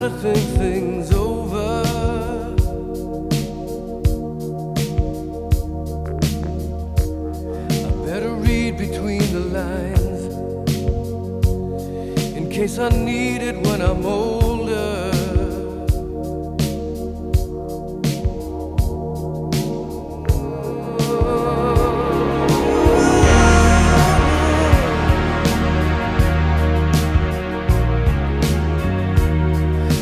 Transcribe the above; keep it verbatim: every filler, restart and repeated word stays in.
to think things over. I better read between the lines in case I need it when I'm old.